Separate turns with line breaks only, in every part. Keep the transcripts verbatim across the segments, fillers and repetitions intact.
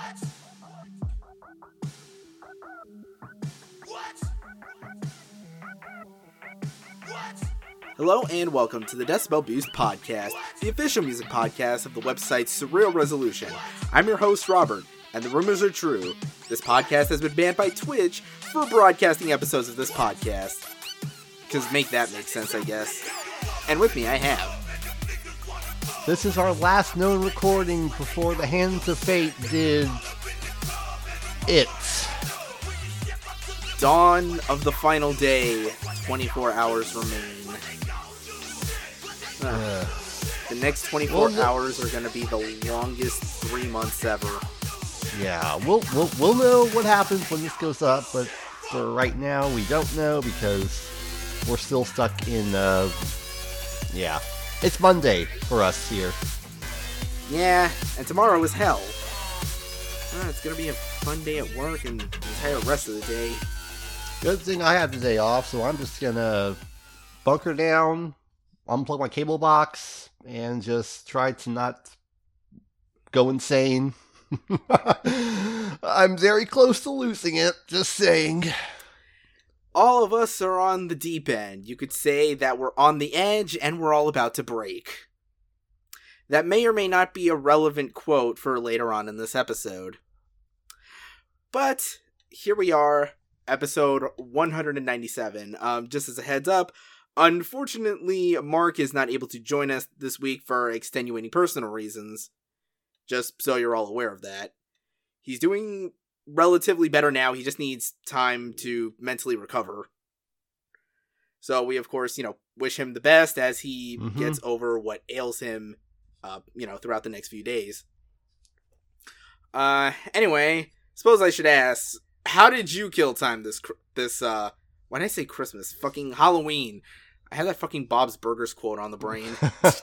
What? What? What? Hello and welcome to the Decibel Boost Podcast, the official music podcast of the website Surreal Resolution. I'm your host, Robert, and the rumors are true. This podcast has been banned by Twitch for broadcasting episodes of this podcast. Because make that make sense, I guess. And with me, I have...
This is our last known recording before the Hands of Fate did... it.
Dawn of the final day. twenty-four hours remain. Uh, the next twenty-four
well,
hours are going to be the longest three months ever.
Yeah, we'll, we'll we'll know what happens when this goes up, but for right now, we don't know because we're still stuck in, uh, yeah. It's Monday for us here.
Yeah, and tomorrow is hell. Uh, it's going to be a fun day at work and the entire rest of the day.
Good thing I have the day off, so I'm just going to bunker down, unplug my cable box, and just try to not go insane. I'm very close to losing it, just saying.
All of us are on the deep end. You could say that we're on the edge and we're all about to break. That may or may not be a relevant quote for later on in this episode. But here we are, episode one ninety-seven. Um, just as a heads up, unfortunately, Mark is not able to join us this week for extenuating personal reasons. Just so you're all aware of that. He's doing relatively better now. He just needs time to mentally recover. So we, of course, you know, wish him the best as he mm-hmm. gets over what ails him, uh, you know, throughout the next few days. Uh, anyway, suppose I should ask, how did you kill time this, this, uh, when I say Christmas, fucking Halloween? I had that fucking Bob's Burgers quote on the brain.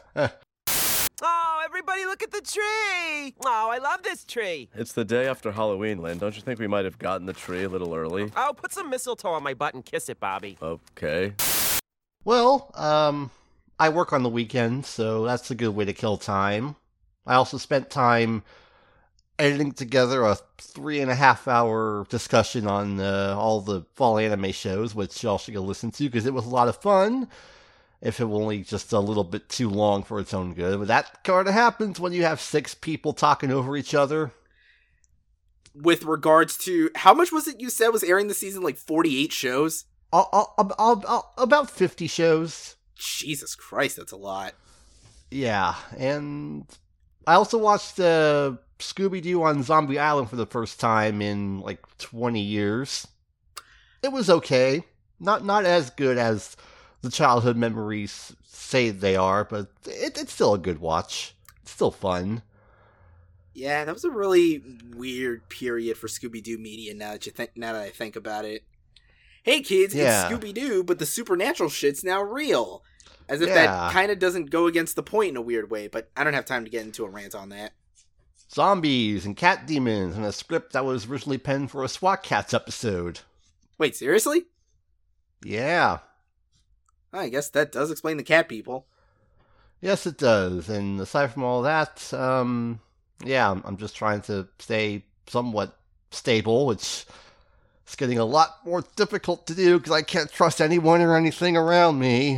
Oh, everybody look at the tree! Oh, I love this tree.
It's the day after Halloween, Lynn. Don't you think we might have gotten the tree a little early?
Oh, put some mistletoe on my butt and kiss it, Bobby.
Okay.
Well, um, I work on the weekends, so that's a good way to kill time. I also spent time editing together a three and a half hour discussion on uh, all the fall anime shows, which y'all should go listen to, because it was a lot of fun. If it were only just a little bit too long for its own good. But that kind of happens when you have six people talking over each other.
With regards to, how much was it you said was airing this season? Like forty-eight shows?
I'll, I'll, I'll, I'll, about fifty shows.
Jesus Christ, that's a lot.
Yeah, and I also watched uh, Scooby-Doo on Zombie Island for the first time in like twenty years. It was okay. Not not as good as the childhood memories say they are, but it, it's still a good watch. It's still fun.
Yeah, that was a really weird period for Scooby-Doo media now that you think now that I think about it. Hey kids,
yeah.
It's Scooby-Doo, but the supernatural shit's now real. As if
yeah.
that kind of doesn't go against the point in a weird way, but I don't have time to get into a rant on that.
Zombies and cat demons and a script that was originally penned for a SWAT Cats episode.
Wait, seriously?
Yeah.
I guess that does explain the cat people.
Yes, it does. And aside from all that, um, yeah, I'm, I'm just trying to stay somewhat stable, which is getting a lot more difficult to do because I can't trust anyone or anything around me.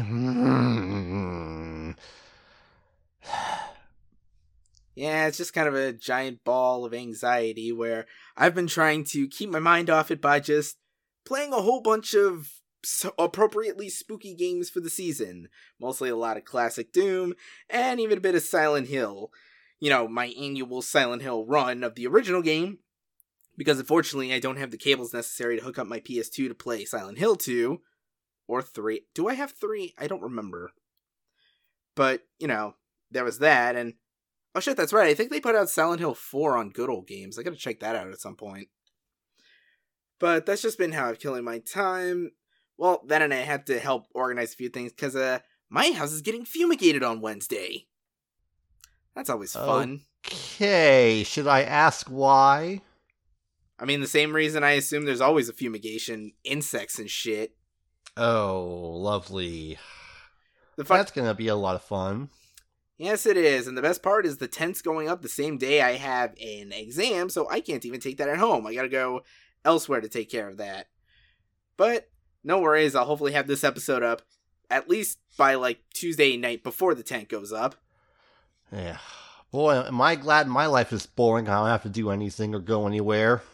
Yeah, it's just kind of a giant ball of anxiety where I've been trying to keep my mind off it by just playing a whole bunch of so appropriately spooky games for the season. Mostly a lot of classic Doom, and even a bit of Silent Hill. You know, my annual Silent Hill run of the original game, because unfortunately I don't have the cables necessary to hook up my P S two to play Silent Hill two, or three. Do I have three? I don't remember. But, you know, there was that, and oh shit, that's right, I think they put out Silent Hill four on Good Old Games. I gotta check that out at some point. But that's just been how I'm killing my time. Well, then and I had to help organize a few things, because uh, my house is getting fumigated on Wednesday. That's always fun.
Okay, should I ask why?
I mean, the same reason I assume there's always a fumigation, insects and shit.
Oh, lovely.
The fun-
That's gonna be a lot of fun.
Yes, it is. And the best part is the tent's going up the same day I have an exam, so I can't even take that at home. I gotta go elsewhere to take care of that. But no worries, I'll hopefully have this episode up at least by like Tuesday night before the tent goes up.
Yeah. Boy, am I glad my life is boring. I don't have to do anything or go anywhere.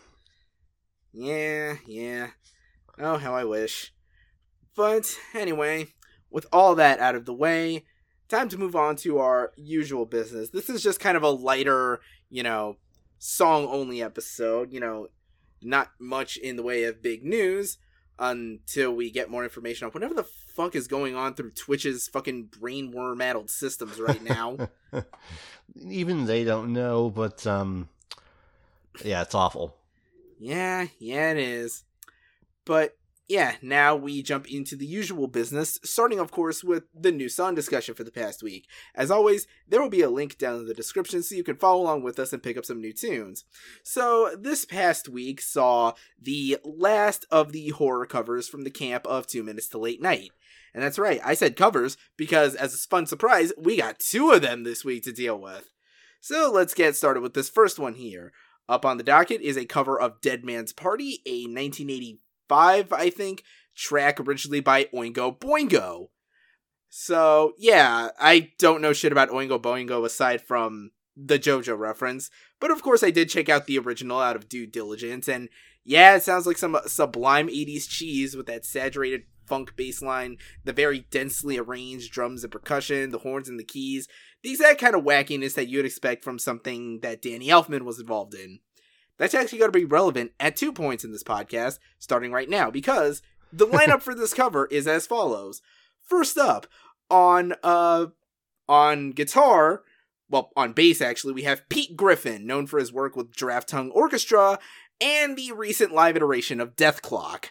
Yeah, yeah. Oh, how I wish. But anyway, with all that out of the way, time to move on to our usual business. This is just kind of a lighter, you know, song-only episode. You know, not much in the way of big news until we get more information on whatever the fuck is going on through Twitch's fucking brain-worm-addled systems right now.
Even they don't know, but, um, yeah, it's awful.
Yeah, yeah, it is. But, yeah, now we jump into the usual business, starting, of course, with the new song discussion for the past week. As always, there will be a link down in the description so you can follow along with us and pick up some new tunes. So, this past week saw the last of the horror covers from the camp of Two Minutes to Late Night. And that's right, I said covers, because as a fun surprise, we got two of them this week to deal with. So, let's get started with this first one here. Up on the docket is a cover of Dead Man's Party, a nineteen eighty-five, I think, track originally by Oingo Boingo. So, yeah, I don't know shit about Oingo Boingo aside from the JoJo reference, but of course I did check out the original out of due diligence, and yeah, it sounds like some sublime eighties cheese with that saturated funk bass line, the very densely arranged drums and percussion, the horns and the keys, the exact kind of wackiness that you'd expect from something that Danny Elfman was involved in. That's actually going to be relevant at two points in this podcast, starting right now, because the lineup for this cover is as follows. First up, on uh, on guitar, well, on bass actually, we have Pete Griffin, known for his work with Giraffe Tongue Orchestra, and the recent live iteration of Death Clock.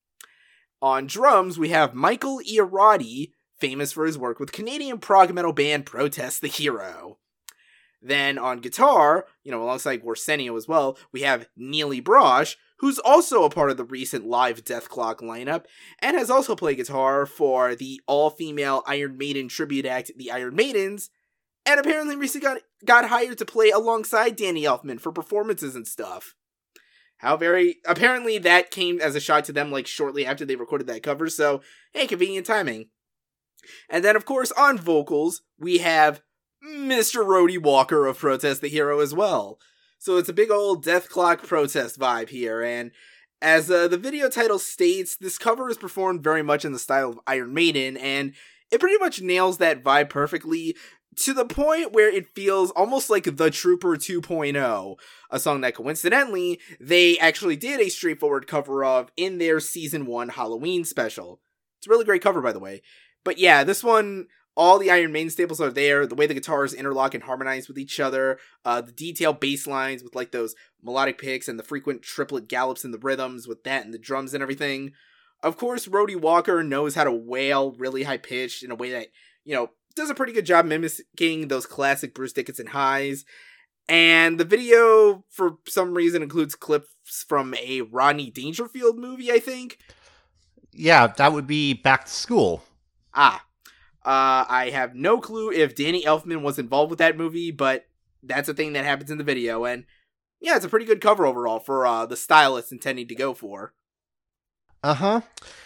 On drums, we have Michael Iarati, famous for his work with Canadian prog metal band Protest the Hero. Then on guitar, you know, alongside Gorsenio as well, we have Neely Brosh, who's also a part of the recent live Death Clock lineup, and has also played guitar for the all-female Iron Maiden tribute act, the Iron Maidens, and apparently recently got, got hired to play alongside Danny Elfman for performances and stuff. How very... Apparently that came as a shock to them, like, shortly after they recorded that cover, so, hey, convenient timing. And then, of course, on vocals, we have Mister Rhodey Walker of Protest the Hero as well. So it's a big old Death Clock protest vibe here, and as uh, the video title states, this cover is performed very much in the style of Iron Maiden, and it pretty much nails that vibe perfectly, to the point where it feels almost like The Trooper two point oh, a song that coincidentally, they actually did a straightforward cover of in their Season one Halloween special. It's a really great cover, by the way. But yeah, this one, all the Iron Maiden staples are there, the way the guitars interlock and harmonize with each other, uh, the detailed bass lines with like those melodic picks and the frequent triplet gallops in the rhythms with that and the drums and everything. Of course, Rhodey Walker knows how to wail really high pitched in a way that, you know, does a pretty good job mimicking those classic Bruce Dickinson highs. And the video, for some reason, includes clips from a Rodney Dangerfield movie, I think.
Yeah, that would be Back to School.
Ah. Uh, I have no clue if Danny Elfman was involved with that movie, but that's a thing that happens in the video. And yeah, it's a pretty good cover overall for uh, the style it's intending to go for.
Uh-huh.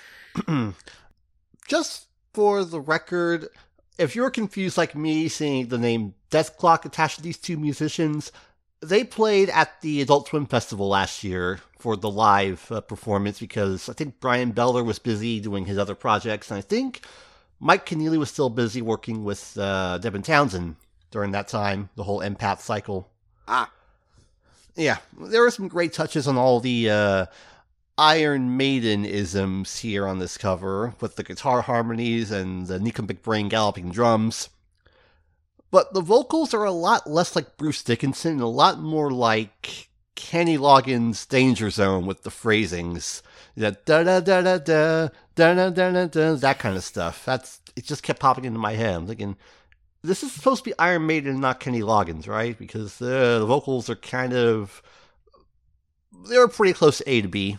Just for the record, if you're confused like me seeing the name Death Clock attached to these two musicians, they played at the Adult Swim Festival last year for the live uh, performance because I think Brian Beller was busy doing his other projects, and I think Mike Keneally was still busy working with uh, Devin Townsend during that time, the whole Empath cycle.
Ah.
Yeah, there were some great touches on all the uh, Iron Maiden-isms here on this cover, with the guitar harmonies and the Nico McBrain galloping drums. But the vocals are a lot less like Bruce Dickinson and a lot more like Kenny Loggins' Danger Zone with the phrasings. Da da da da da da da da da da, that kind of stuff. That's it just kept popping into my head. I'm thinking, this is supposed to be Iron Maiden and not Kenny Loggins, right? Because uh, the vocals are kind of, they're pretty close to A to B.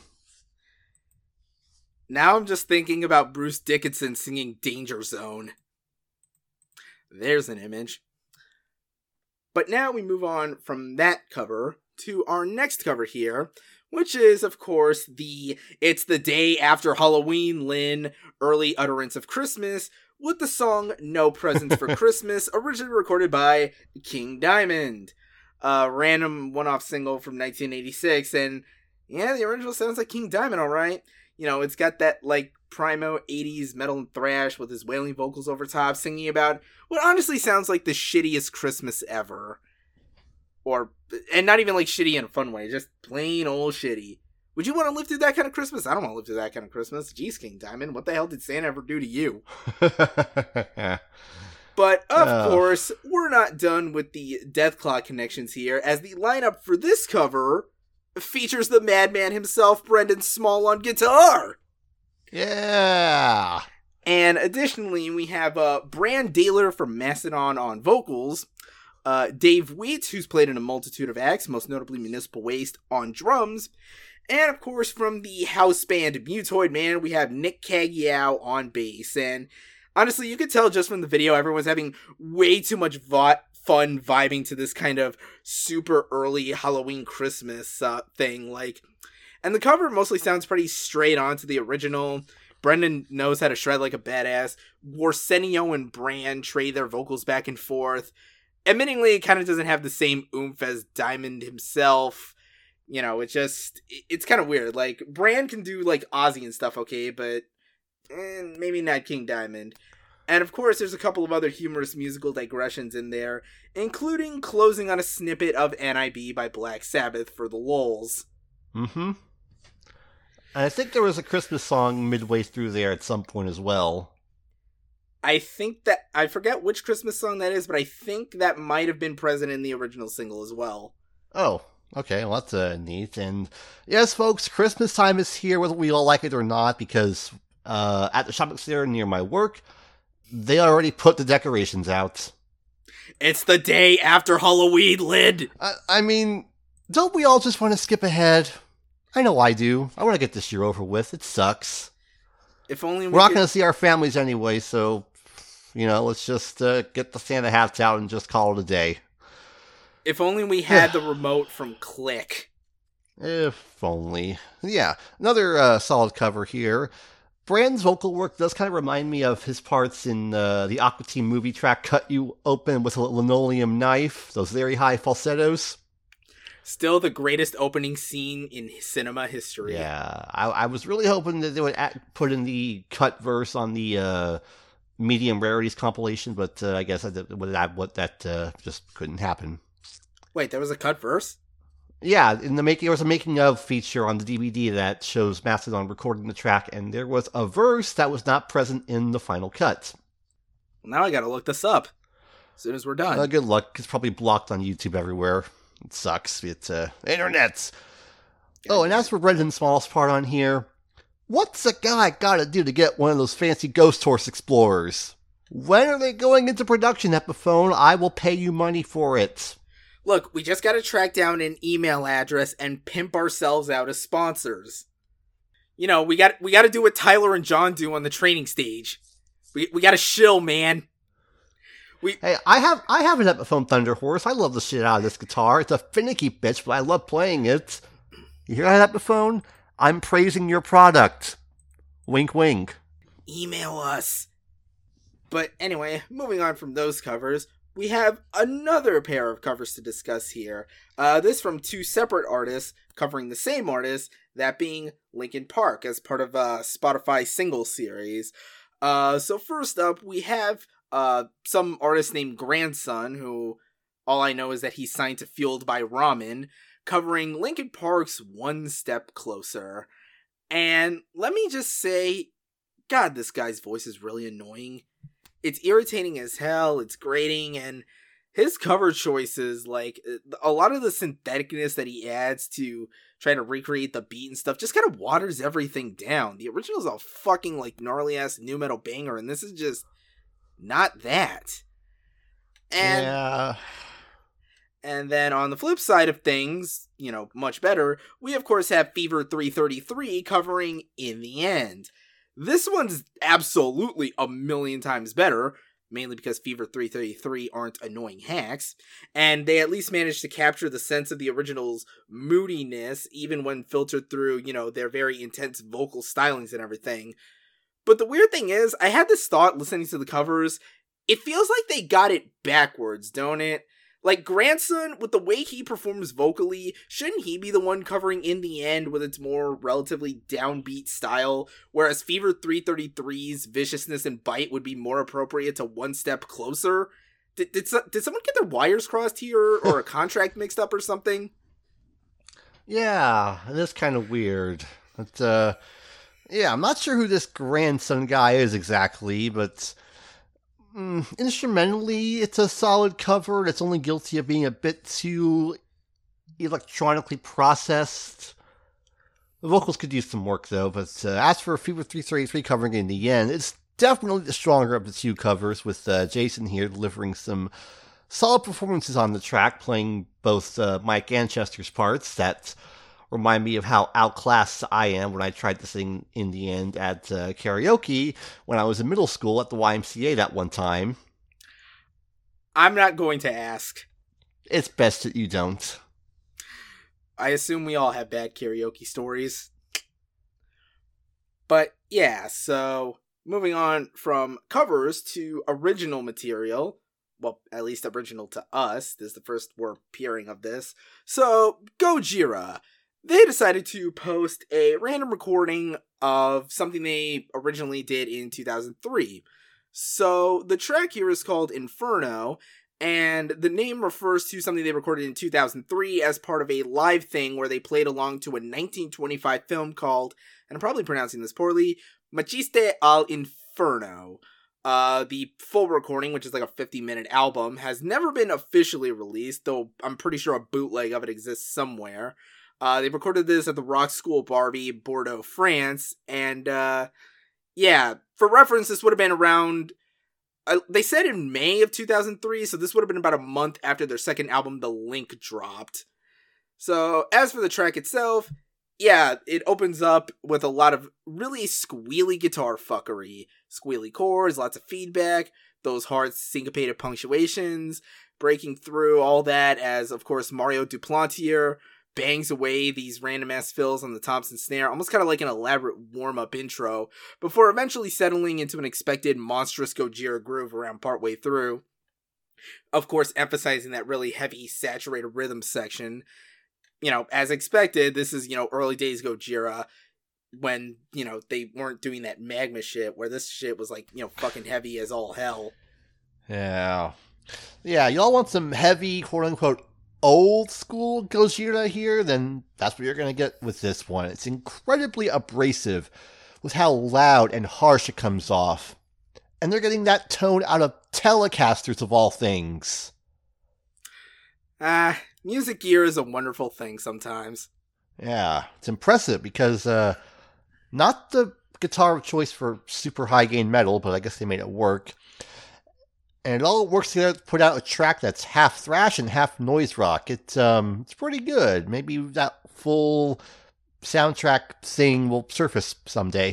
Now I'm just thinking about Bruce Dickinson singing Danger Zone. There's an image. But now we move on from that cover to our next cover here, which is, of course, the It's the Day After Halloween Lynn early utterance of Christmas with the song No Presents for Christmas, originally recorded by King Diamond. A random one-off single from nineteen eighty-six, and yeah, the original sounds like King Diamond, alright. You know, it's got that, like, primo eighties metal and thrash with his wailing vocals over top, singing about what honestly sounds like the shittiest Christmas ever. Or, and not even like shitty in a fun way, just plain old shitty. Would you want to live through that kind of Christmas? I don't want to live through that kind of Christmas. Jeez, King Diamond, what the hell did Santa ever do to you? But, of uh. course, we're not done with the Deathclaw connections here, as the lineup for this cover features the madman himself, Brendan Small, on guitar.
Yeah.
And additionally, we have uh, Bran Daler from Mastodon on vocals, uh, Dave Wheat, who's played in a multitude of acts, most notably Municipal Waste, on drums, and of course from the house band Mutoid Man, we have Nick Cagiao on bass. And honestly, you could tell just from the video, everyone's having way too much vo- fun vibing to this kind of super early Halloween Christmas uh, thing. Like, and the cover mostly sounds pretty straight on to the original. Brendan knows how to shred like a badass. Warsenio and Bran trade their vocals back and forth. Admittingly, it kind of doesn't have the same oomph as Diamond himself. You know, it just, it's kind of weird. Like, Bran can do, like, Ozzy and stuff, okay, but eh, maybe not King Diamond. And, of course, there's a couple of other humorous musical digressions in there, including closing on a snippet of N I B by Black Sabbath for the lulz.
Mm-hmm. And I think there was a Christmas song midway through there at some point as well.
I think that, I forget which Christmas song that is, but I think that might have been present in the original single as well.
Oh, okay, well that's uh, neat. And yes, folks, Christmas time is here, whether we all like it or not, because uh, at the shopping center near my work, they already put the decorations out.
It's the day after Halloween, Lyd!
I, I mean, don't we all just want to skip ahead? I know I do. I want to get this year over with. It sucks.
If only we
We're not
could...
going to see our families anyway, so, you know, let's just uh, get the Santa hats out and just call it a day.
If only we had the remote from Click.
If only. Yeah, another uh, solid cover here. Bran's vocal work does kind of remind me of his parts in uh, the Aqua Teen movie track Cut You Open with a Linoleum Knife, those very high falsettos.
Still the greatest opening scene in cinema history.
Yeah, I, I was really hoping that they would act, put in the cut verse on the uh, Medium Rarities compilation, but uh, I guess I did, what, that, what, that uh, just couldn't happen.
Wait, there was a cut verse?
Yeah, in the making, there was a making of feature on the D V D that shows Mastodon recording the track, and there was a verse that was not present in the final cut.
Well, now I gotta look this up as soon as we're done.
Uh, good luck. It's probably blocked on YouTube everywhere. It sucks. It's uh, internet. Oh, and as for Brendan Small's part on here, what's a guy gotta do to get one of those fancy Ghost Horse Explorers? When are they going into production, Epiphone? I will pay you money for it.
Look, we just gotta track down an email address and pimp ourselves out as sponsors. You know, we got we gotta do what Tyler and John do on the training stage. We we gotta shill, man. We
Hey, I have I have an Epiphone Thunder Horse. I love the shit out of this guitar. It's a finicky bitch, but I love playing it. You hear that, Epiphone? I'm praising your product. Wink, wink.
Email us. But anyway, moving on from those covers, we have another pair of covers to discuss here. Uh, this from two separate artists covering the same artist, that being Linkin Park, as part of a Spotify single series. Uh, so first up, we have uh, some artist named Grandson, who all I know is that he's signed to Fueled by Ramen, covering Linkin Park's One Step Closer. And let me just say, God, this guy's voice is really annoying. It's irritating as hell, it's grating, and his cover choices, like, a lot of the syntheticness that he adds to try to recreate the beat and stuff just kind of waters everything down. The original's a fucking, like, gnarly-ass nu metal banger, and this is just not that. And,
yeah.
And then on the flip side of things, you know, much better, we of course have Fever three thirty-three covering In the End. This one's absolutely a million times better. mainly because Fever three thirty-three aren't annoying hacks, and they at least managed to capture the sense of the original's moodiness, even when filtered through, you know, their very intense vocal stylings and everything. But the weird thing is, I had this thought listening to the covers, it feels like they got it backwards, don't it? Like, Grandson, with the way he performs vocally, shouldn't he be the one covering In the End with its more relatively downbeat style, whereas Fever three thirty-three's viciousness and bite would be more appropriate to One Step Closer? Did, did, did someone get their wires crossed here, or a contract mixed up or something?
Yeah, it is kind of weird. But, uh, yeah, I'm not sure who this Grandson guy is exactly, but... Mm, instrumentally, it's a solid cover. It's only guilty of being a bit too electronically processed. The vocals could use some work, though. But uh, as for Fever three thirty-three covering In the End, it's definitely the stronger of the two covers, with uh, Jason here delivering some solid performances on the track, playing both uh, Mike Anchester's parts that remind me of how outclassed I am when I tried to sing In the End at uh, karaoke when I was in middle school at the Y M C A that one time.
I'm not going to ask.
It's best that you don't.
I assume we all have bad karaoke stories. But yeah, so moving on from covers to original material. Well, at least original to us. This is the first we're hearing of this. So, Gojira. They decided to post a random recording of something they originally did in two thousand three. So the track here is called Inferno, and the name refers to something they recorded in two thousand three as part of a live thing where they played along to a nineteen twenty-five film called, and I'm probably pronouncing this poorly, Machiste al Inferno. Uh, the full recording, which is like a fifty minute album, has never been officially released, though I'm pretty sure a bootleg of it exists somewhere. Uh, they recorded this at the Rock School Barbie, Bordeaux, France, and, uh, yeah, for reference, this would have been around, uh, they said in May of two thousand three, so this would have been about a month after their second album, The Link, dropped. So, as for the track itself, yeah, it opens up with a lot of really squealy guitar fuckery. Squealy chords, lots of feedback, those hard syncopated punctuations, breaking through all that as, of course, Mario Duplantier bangs away these random-ass fills on the Thompson snare, almost kind of like an elaborate warm-up intro, before eventually settling into an expected monstrous Gojira groove around partway through. Of course, emphasizing that really heavy, saturated rhythm section. You know, as expected, this is, you know, early days Gojira, when, you know, they weren't doing that magma shit, where this shit was, like, you know, fucking heavy as all hell.
Yeah. Yeah, y'all want some heavy, quote-unquote, old school Gojira here, then that's what you're going to get with this one. It's incredibly abrasive with how loud and harsh it comes off. And they're getting that tone out of Telecasters of all things.
Ah, uh, music gear is a wonderful thing sometimes.
Yeah, it's impressive because, uh, not the guitar of choice for super high gain metal, but I guess they made it work. And it all works together to put out a track that's half thrash and half noise rock. It's um, it's pretty good. Maybe that full soundtrack thing will surface someday.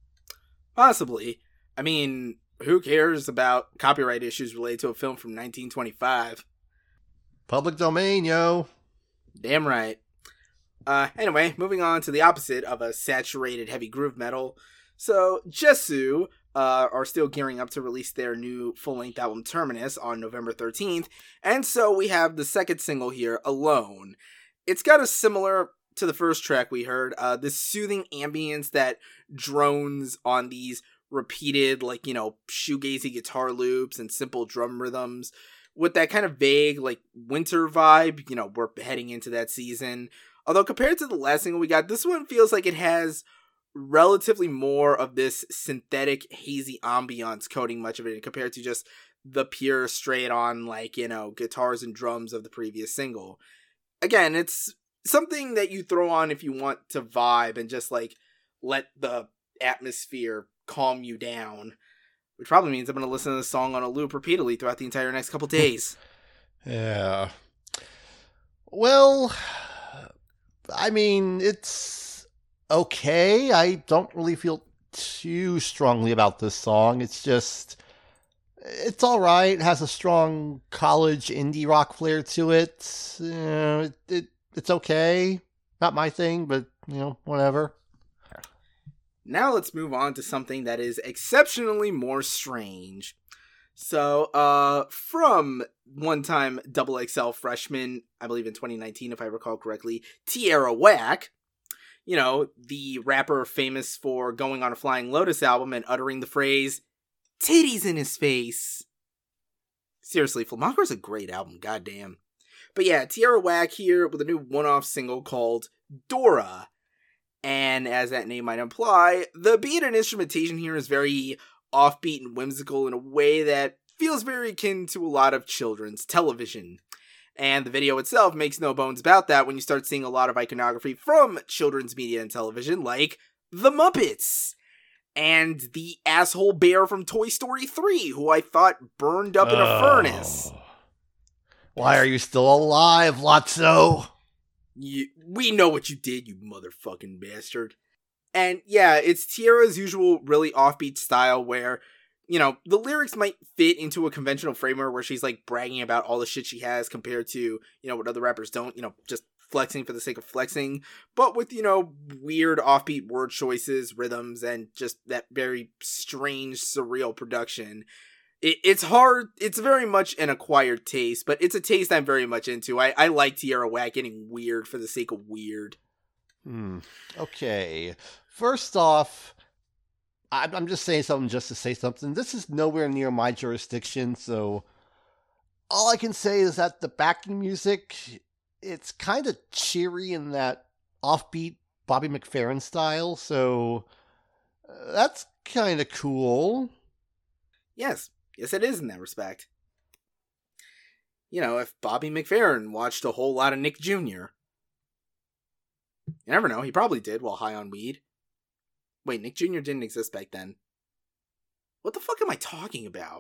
Possibly. I mean, who cares about copyright issues related to a film from nineteen twenty-five?
Public domain, yo.
Damn right. Uh, anyway, moving on to the opposite of a saturated heavy groove metal. So, Jesu uh, are still gearing up to release their new full-length album Terminus on November thirteenth, and so we have the second single here, Alone. It's got a similar to the first track we heard, uh, this soothing ambience that drones on these repeated, like, you know, shoegazy guitar loops and simple drum rhythms, with that kind of vague, like, winter vibe. You know, we're heading into that season. Although compared to the last single we got, this one feels like it has relatively more of this synthetic, hazy ambiance coating much of it compared to just the pure, straight-on, like, you know, guitars and drums of the previous single. Again, it's something that you throw on if you want to vibe and just, like, let the atmosphere calm you down. Which probably means I'm going to listen to this song on a loop repeatedly throughout the entire next couple days.
Yeah. Well, I mean, it's okay. I don't really feel too strongly about this song. It's just, It's all right. It has a strong college indie rock flair to it. You know, it, it it's okay. Not my thing, but you know, whatever.
Now let's move on to something that is exceptionally more strange. So, uh, from one-time double X L freshman, I believe in twenty nineteen, if I recall correctly, Tierra Whack, you know, the rapper famous for going on a Flying Lotus album and uttering the phrase, "titties in his face." Seriously, Flamagra's a great album, goddamn. But yeah, Tierra Whack here with a new one-off single called Dora. And as that name might imply, the beat and instrumentation here is very offbeat and whimsical in a way that feels very akin to a lot of children's television. And the video itself makes no bones about that when you start seeing a lot of iconography from children's media and television, like the Muppets. And the asshole bear from Toy Story three, who I thought burned up in a
Oh.
furnace.
Why are you still alive, Lotso?
You, we know what you did, you motherfucking bastard. And yeah, it's Tierra's usual really offbeat style where, you know, the lyrics might fit into a conventional framework where she's like bragging about all the shit she has compared to, you know, what other rappers don't, you know, just flexing for the sake of flexing, but with, you know, weird offbeat word choices, rhythms, and just that very strange, surreal production. It, it's hard, it's very much an acquired taste, but it's a taste I'm very much into. I, I like Tierra Whack getting weird for the sake of weird.
Hmm. Okay. First off, I'm I'm just saying something just to say something. This is nowhere near my jurisdiction, so all I can say is that the backing music, it's kind of cheery in that offbeat Bobby McFerrin style, so uh, that's kind of cool.
Yes, yes it is in that respect. You know, if Bobby McFerrin watched a whole lot of Nick Junior You never know, he probably did while high on weed. Wait, Nick Junior didn't exist back then. What the fuck am I talking about?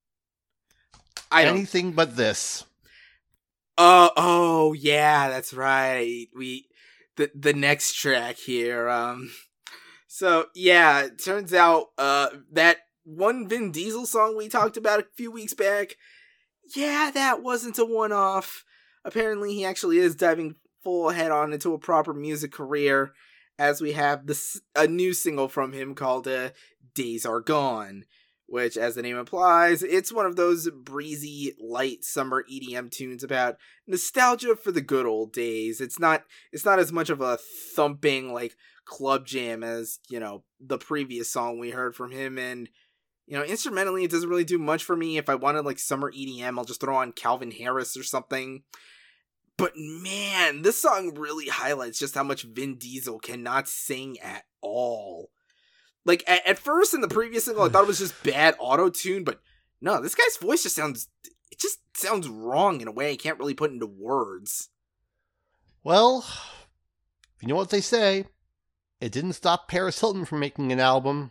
I don't...
Anything but this.
Oh, oh, yeah, that's right. We, the the next track here. Um, so yeah, it turns out, uh, that one Vin Diesel song we talked about a few weeks back. Yeah, that wasn't a one-off. Apparently, he actually is diving full head on into a proper music career, as we have this a new single from him called uh, "Days Are Gone," which, as the name implies, it's one of those breezy, light summer E D M tunes about nostalgia for the good old days. It's not it's not as much of a thumping, like, club jam as, you know, the previous song we heard from him, and, you know, instrumentally it doesn't really do much for me. If I wanted, like, summer E D M, I'll just throw on Calvin Harris or something. But man, this song really highlights just how much Vin Diesel cannot sing at all. Like, at, at first in the previous single, I thought it was just bad auto-tune, but no, this guy's voice just sounds, it just sounds wrong in a way I can't really put into words.
Well, you know what they say. It didn't stop Paris Hilton from making an album.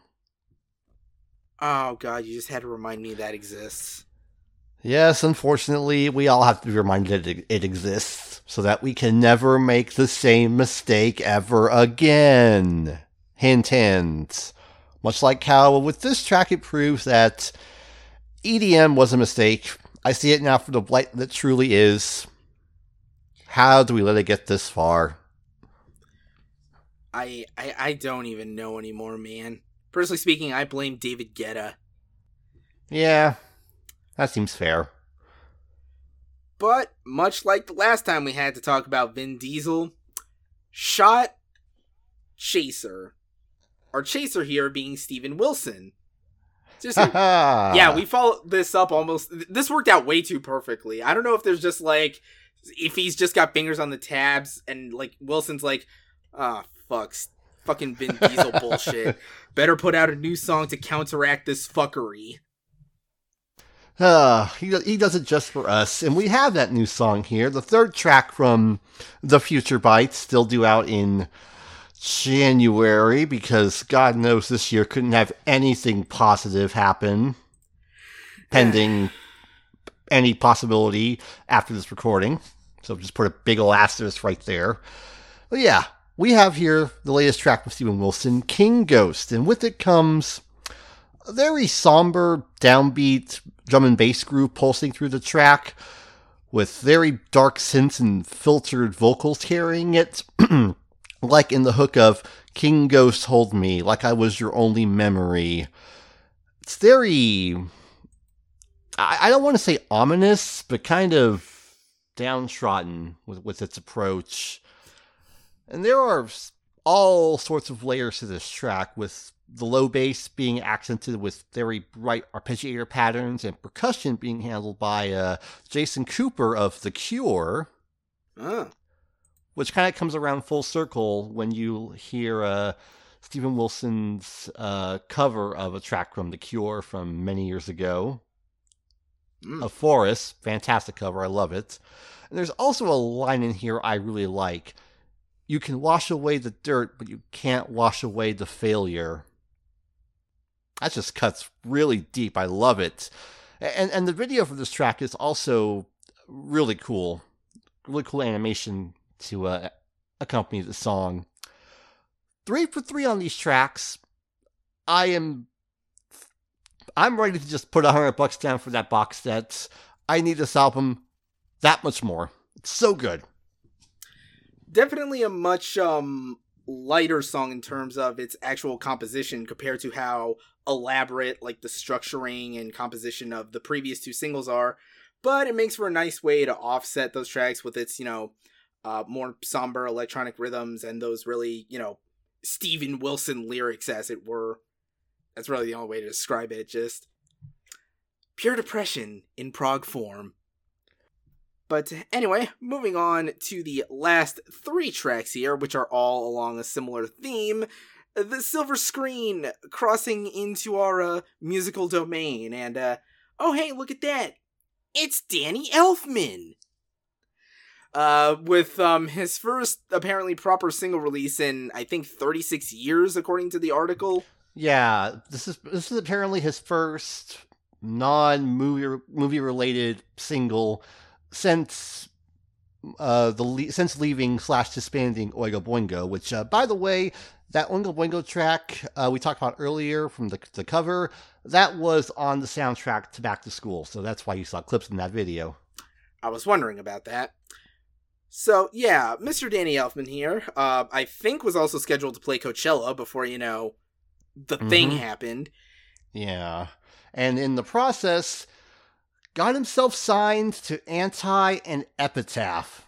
Oh god, you just had to remind me that exists.
Yes, unfortunately, we all have to be reminded that it, it exists, so that we can never make the same mistake ever again. Hint, hint. Much like how with this track it proves that E D M was a mistake. I see it now for the blight that truly is. How do we let it get this far?
I, I I don't even know anymore, man. Personally speaking, I blame David Guetta.
Yeah, that seems fair.
But, much like the last time we had to talk about Vin Diesel, shot Chaser. Our Chaser here being Steven Wilson. Just, yeah, we followed this up almost, this worked out way too perfectly. I don't know if there's just like, if he's just got fingers on the tabs and like Wilson's like, ah, oh, fuck, fucking Vin Diesel bullshit. Better put out a new song to counteract this fuckery.
Uh, he, he does it just for us, and we have that new song here, the third track from The Future Bites, still due out in January, because God knows this year couldn't have anything positive happen, pending any possibility after this recording, so just put a big ol' asterisk right there. But yeah, we have here the latest track from Steven Wilson, King Ghost, and with it comes A very somber, downbeat drum and bass groove pulsing through the track, with very dark synths and filtered vocals carrying it, like in the hook of King Ghost Hold Me, Like I Was Your Only Memory. It's very, I, I don't want to say ominous, but kind of downtrodden with, with its approach. And there are all sorts of layers to this track, with the low bass being accented with very bright arpeggiator patterns, and percussion being handled by uh, Jason Cooper of The Cure,
Oh.
which kind of comes around full circle when you hear uh, Steven Wilson's uh, cover of a track from The Cure from many years ago.
Mm.
A Forest, fantastic cover, I love it. And there's also a line in here I really like. You can wash away the dirt, but you can't wash away the failure. That just cuts really deep. I love it. And and the video for this track is also really cool. Really cool animation to uh, accompany the song. Three for three on these tracks. I am... I'm ready to just put a hundred bucks down for that box set. I need this album that much more. It's so good.
Definitely a much um lighter song in terms of its actual composition compared to how elaborate like the structuring and composition of the previous two singles are, but it makes for a nice way to offset those tracks with its, you know, uh more somber electronic rhythms and those really, you know, Steven Wilson lyrics, as it were. That's really the only way to describe it. Just pure depression in prog form. But anyway, moving on to the last three tracks here, which are all along a similar theme. The silver screen crossing into our uh, musical domain. And, uh, oh hey, look at that. It's Danny Elfman! Uh, with um his first apparently proper single release in, I think, thirty-six years, according to the article.
Yeah, this is this is apparently his first non-movie movie related single since uh the le- since leaving slash disbanding Oingo Boingo, which uh, by the way, that Oingo Boingo track uh, we talked about earlier from the the cover, that was on the soundtrack to Back to School, so that's why you saw clips in that video.
I was wondering about that. So yeah, Mister Danny Elfman here, uh, I think was also scheduled to play Coachella before, you know, the mm-hmm. thing happened.
Yeah, and in the process, got himself signed to Anti and Epitaph.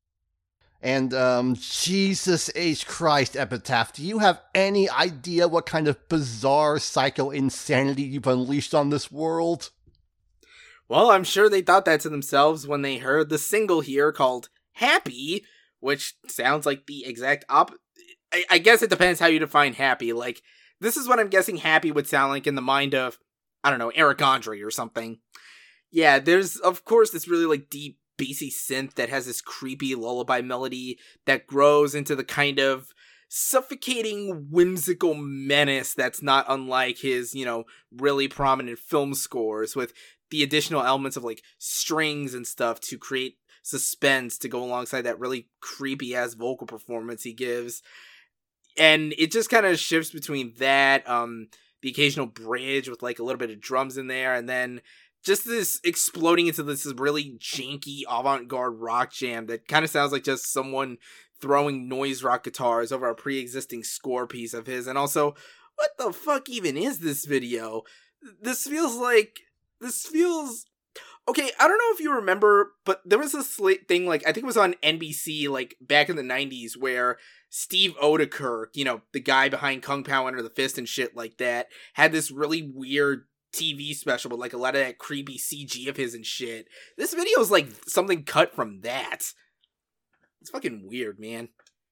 And, um, Jesus H. Christ, Epitaph, do you have any idea what kind of bizarre psycho insanity you've unleashed on this world?
Well, I'm sure they thought that to themselves when they heard the single here called Happy, which sounds like the exact op- I, I guess it depends how you define happy. Like, this is what I'm guessing happy would sound like in the mind of, I don't know, Eric Andre or something. Yeah, there's, of course, this really, like, deep, bassy synth that has this creepy lullaby melody that grows into the kind of suffocating, whimsical menace that's not unlike his, you know, really prominent film scores, with the additional elements of, like, strings and stuff to create suspense to go alongside that really creepy-ass vocal performance he gives. And it just kind of shifts between that, um, the occasional bridge with, like, a little bit of drums in there, and then just this exploding into this really janky avant-garde rock jam that kind of sounds like just someone throwing noise rock guitars over a pre-existing score piece of his. And also, what the fuck even is this video? This feels like... This feels... Okay, I don't know if you remember, but there was this thing, like, I think it was on N B C, like, back in the nineties, where Steve Oedeker, you know, the guy behind Kung Pao Under the Fist and shit like that, had this really weird T V special with, like, a lot of that creepy C G of his and shit. This video is, like, something cut from that. It's fucking weird, man.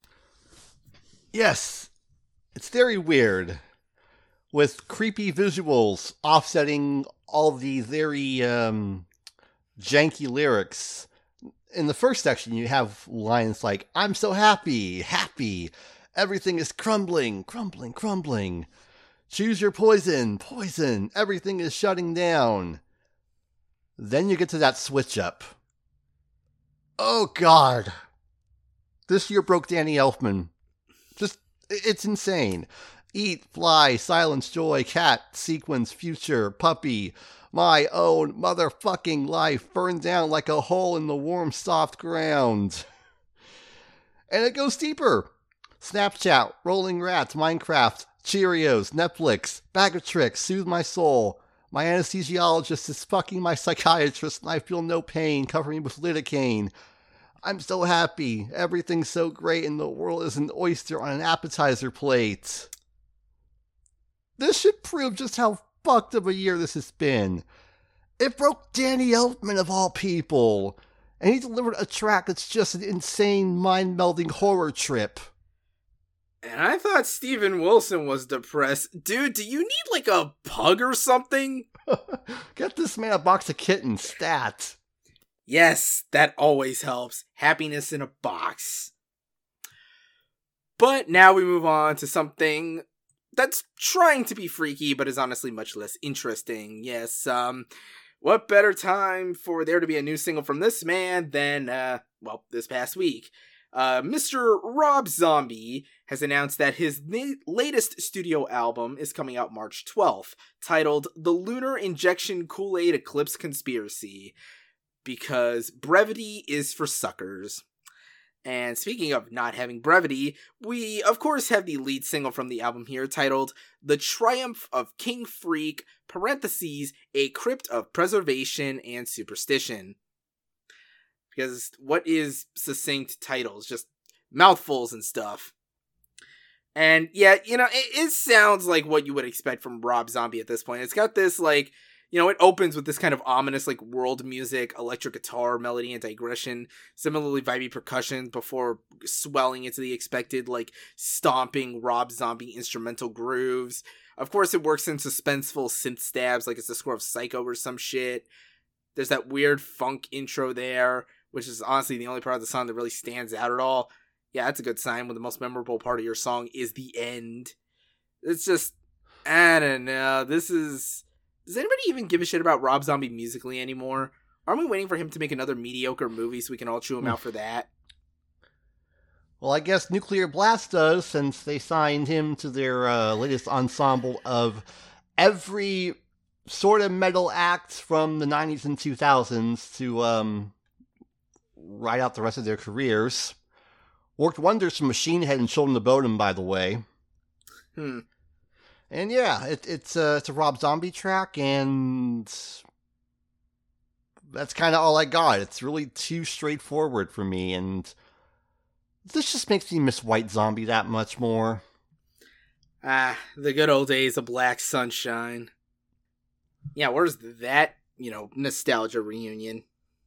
Yes, it's very weird. With creepy visuals offsetting all the very, um... janky lyrics. In the first section, you have lines like, I'm so happy, happy. Everything is crumbling, crumbling, crumbling. Choose your poison, poison. Everything is shutting down. Then you get to that switch up. Oh, God. This year broke Danny Elfman. Just, it's insane. Eat, fly, silence, joy, cat, sequence, future, puppy. My own motherfucking life burned down like a hole in the warm, soft ground. And it goes deeper. Snapchat, Rolling Rats, Minecraft, Cheerios, Netflix, Bag of Tricks, Soothe My Soul. My anesthesiologist is fucking my psychiatrist and I feel no pain, covering me with lidocaine. I'm so happy. Everything's so great and the world is an oyster on an appetizer plate. This should prove just how fucked of a year this has been. It broke Danny Elfman of all people. And he delivered a track that's just an insane, mind-melding horror trip.
And I thought Steven Wilson was depressed. Dude, do you need like a pug or something?
Get this man a box of kittens, stat.
Yes, that always helps. Happiness in a box. But now we move on to something that's trying to be freaky, but is honestly much less interesting. Yes, um, what better time for there to be a new single from this man than, uh, well, this past week. Uh, Mister Rob Zombie has announced that his na- latest studio album is coming out March twelfth, titled The Lunar Injection Kool-Aid Eclipse Conspiracy, because brevity is for suckers. And speaking of not having brevity, we of course have the lead single from the album here, titled The Triumph of King Freak, parentheses, a crypt of preservation and superstition. Because what is succinct titles? Just mouthfuls and stuff. And yeah, you know, it, it sounds like what you would expect from Rob Zombie at this point. It's got this, like, you know, it opens with this kind of ominous, like, world music, electric guitar, melody, and digression. Similarly vibey percussion before swelling into the expected, like, stomping Rob Zombie instrumental grooves. Of course, it works in suspenseful synth stabs, like it's the score of Psycho or some shit. There's that weird funk intro there, which is honestly the only part of the song that really stands out at all. Yeah, that's a good sign when the most memorable part of your song is the end. It's just, I don't know. This is... Does anybody even give a shit about Rob Zombie musically anymore? Aren't we waiting for him to make another mediocre movie so we can all chew him out for that?
Well, I guess Nuclear Blast does, since they signed him to their uh, latest ensemble of every sort of metal act from the nineties and two thousands to um, ride out the rest of their careers. Worked wonders for Machine Head and Children of Bodom, by the way.
Hmm.
And yeah, it, it's, a, it's a Rob Zombie track, and that's kind of all I got. It's really too straightforward for me, and this just makes me miss White Zombie that much more.
Ah, the good old days of Black Sunshine. Yeah, where's that, you know, nostalgia reunion?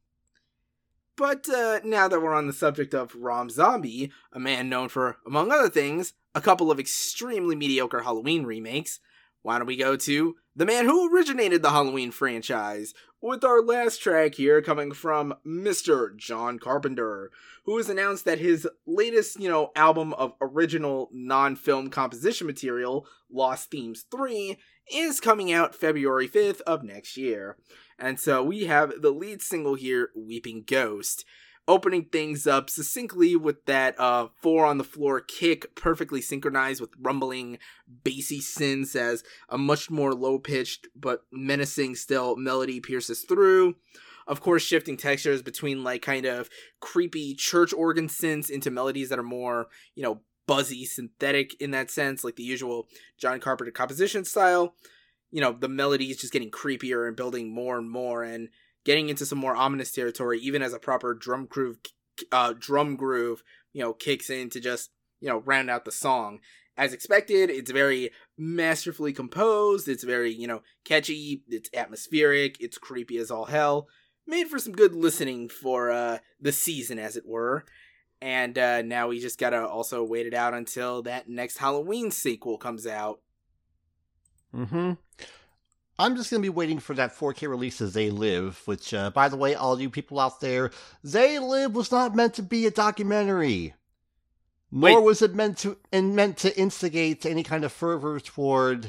But uh, now that we're on the subject of Rob Zombie, a man known for, among other things, a couple of extremely mediocre Halloween remakes, why don't we go to the man who originated the Halloween franchise, with our last track here coming from Mister John Carpenter, who has announced that his latest, you know, album of original non-film composition material, Lost Themes three, is coming out February fifth of next year. And so we have the lead single here, Weeping Ghost, opening things up succinctly with that uh, four on the floor kick, perfectly synchronized with rumbling, bassy synths as a much more low-pitched but menacing still melody pierces through. Of course, shifting textures between like kind of creepy church organ synths into melodies that are more, you know, buzzy, synthetic in that sense, like the usual John Carpenter composition style. You know, the melody is just getting creepier and building more and more and getting into some more ominous territory, even as a proper drum groove, uh, drum groove, you know, kicks in to just, you know, round out the song. As expected, it's very masterfully composed, it's very, you know, catchy, it's atmospheric, it's creepy as all hell. Made for some good listening for uh, the season, as it were. And uh, now we just gotta also wait it out until that next Halloween sequel comes out.
Mm-hmm. I'm just going to be waiting for that four K release of They Live, which, uh, by the way, all you people out there, They Live was not meant to be a documentary. Nor
Wait.
was it meant to and meant to instigate any kind of fervor toward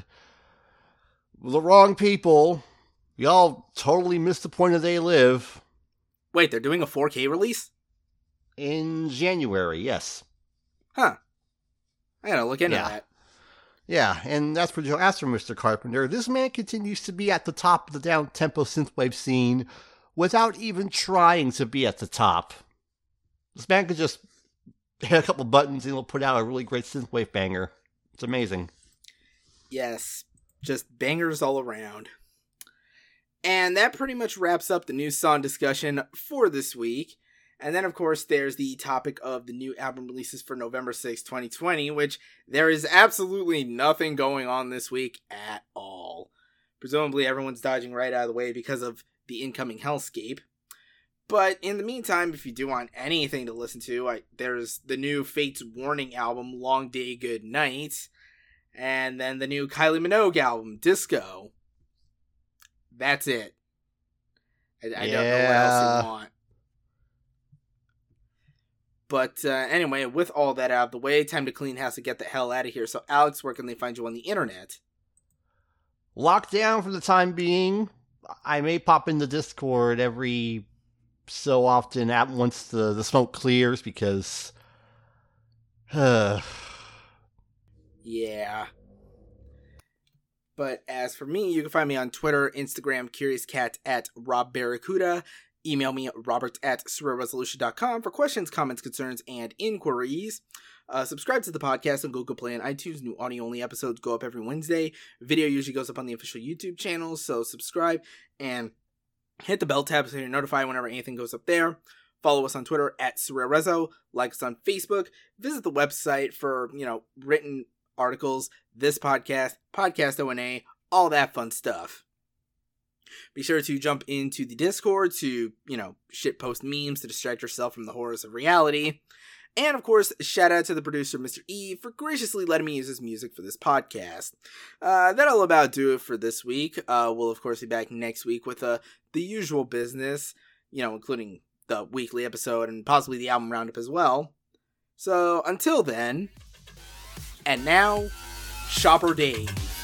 the wrong people. Y'all totally missed the point of They Live.
Wait, they're doing a four K release?
In January, yes.
Huh. I gotta look into
Yeah.
that.
Yeah, and that's for Joe Astor, Mister Carpenter. This man continues to be at the top of the down-tempo synthwave scene without even trying to be at the top. This man could just hit a couple buttons and he'll put out a really great synthwave banger. It's amazing.
Yes, just bangers all around. And that pretty much wraps up the new song discussion for this week. And then, of course, there's the topic of the new album releases for November sixth, twenty twenty, which there is absolutely nothing going on this week at all. Presumably, everyone's dodging right out of the way because of the incoming hellscape. But in the meantime, if you do want anything to listen to, I, there's the new Fates Warning album, Long Day, Good Night. And then the new Kylie Minogue album, Disco. That's it. I, I
yeah.
don't know what else you want. But uh, anyway, with all that out of the way, time to clean house and get the hell out of here. So, Alex, where can they find you on the internet?
Locked down for the time being. I may pop into Discord every so often at once the, the smoke clears because... Uh,
yeah. But as for me, you can find me on Twitter, Instagram, CuriousCat at Rob Barracuda. Email me at robert at surreal resolution dot com for questions, comments, concerns, and inquiries. Uh, subscribe to the podcast on Google Play and iTunes. New audio-only episodes go up every Wednesday. Video usually goes up on the official YouTube channel, so subscribe and hit the bell tab so you're notified whenever anything goes up there. Follow us on Twitter at SurrealRezo. Like us on Facebook. Visit the website for, you know, written articles, this podcast, Podcast O N A, all that fun stuff. Be sure to jump into the Discord to, you know, shitpost memes to distract yourself from the horrors of reality. And, of course, shout out to the producer, Mister E, for graciously letting me use his music for this podcast. Uh, that'll about do it for this week. Uh, we'll, of course, be back next week with uh, the usual business, you know, including the weekly episode and possibly the album roundup as well. So, until then, and now, Shopper Dave.